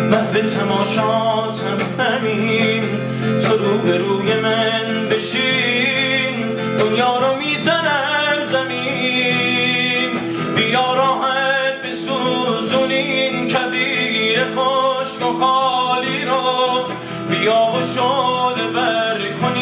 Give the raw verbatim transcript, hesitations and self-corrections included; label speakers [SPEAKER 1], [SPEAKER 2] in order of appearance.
[SPEAKER 1] محو تماشاتم همین، تو رو به روی من بشین، دنیا رو میزنم زمین. بیا راحت بسوزونین کبیر خشک و خالی رو، بیا و شعله ور کنین